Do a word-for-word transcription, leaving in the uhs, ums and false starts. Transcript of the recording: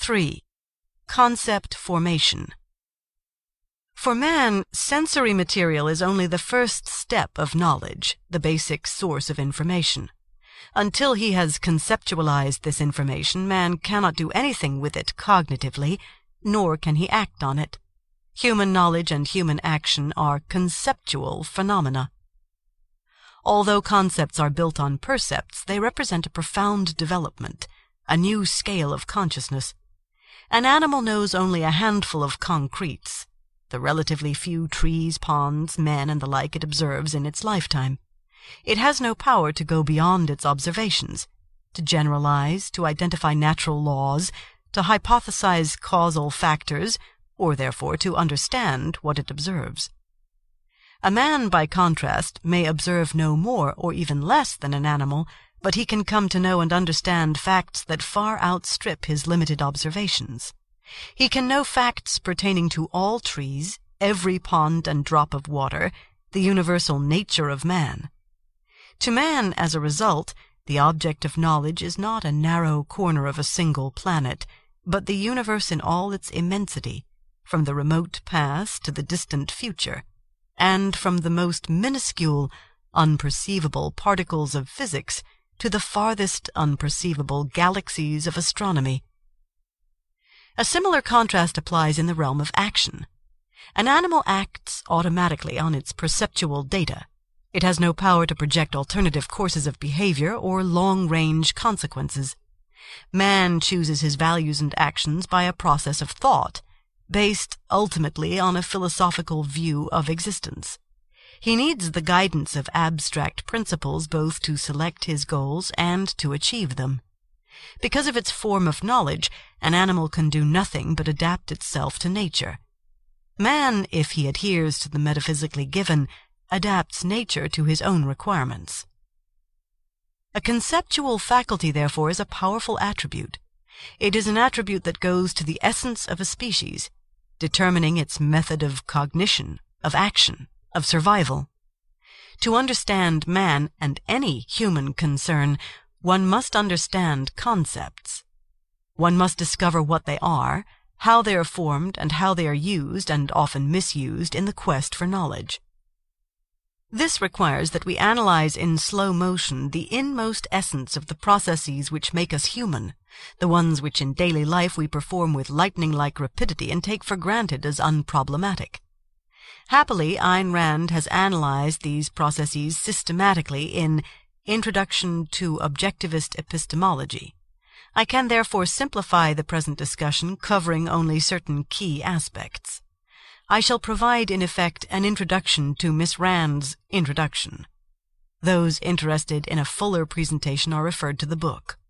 three. Concept formation. For man, sensory material is only the first step of knowledge, the basic source of information. Until he has conceptualized this information, man cannot do anything with it cognitively, nor can he act on it. Human knowledge and human action are conceptual phenomena. Although concepts are built on percepts, they represent a profound development, a new scale of consciousness. An animal knows only a handful of concretes, the relatively few trees, ponds, men, and the like it observes in its lifetime. It has no power to go beyond its observations, to generalize, to identify natural laws, to hypothesize causal factors, or therefore to understand what it observes. A man, by contrast, may observe no more or even less than an animal, but he can come to know and understand facts that far outstrip his limited observations. He can know facts pertaining to all trees, every pond and drop of water, the universal nature of man. To man, as a result, the object of knowledge is not a narrow corner of a single planet, but the universe in all its immensity, from the remote past to the distant future, and from the most minuscule, unperceivable particles of physics to the farthest unperceivable galaxies of astronomy. A similar contrast applies in the realm of action. An animal acts automatically on its perceptual data. It has no power to project alternative courses of behavior or long-range consequences. Man chooses his values and actions by a process of thought, based ultimately on a philosophical view of existence. He needs the guidance of abstract principles both to select his goals and to achieve them. Because of its form of knowledge, an animal can do nothing but adapt itself to nature. Man, if he adheres to the metaphysically given, adapts nature to his own requirements. A conceptual faculty, therefore, is a powerful attribute. It is an attribute that goes to the essence of a species, determining its method of cognition, of action, of survival. To understand man and any human concern, one must understand concepts. One must discover what they are, how they are formed, and how they are used, and often misused, in the quest for knowledge. This requires that we analyze in slow motion the inmost essence of the processes which make us human, the ones which in daily life we perform with lightning-like rapidity and take for granted as unproblematic. Happily, Ayn Rand has analyzed these processes systematically in Introduction to Objectivist Epistemology. I can therefore simplify the present discussion, covering only certain key aspects. I shall provide, in effect, an introduction to Miss Rand's introduction. Those interested in a fuller presentation are referred to the book.